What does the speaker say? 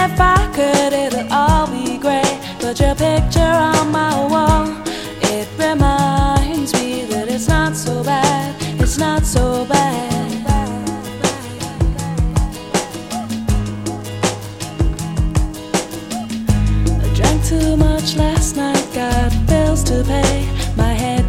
if I could, it'll all be great. But your picture on my wall, it reminds me that it's not so bad. It's not so bad. I drank too much last night, got bills to pay. My head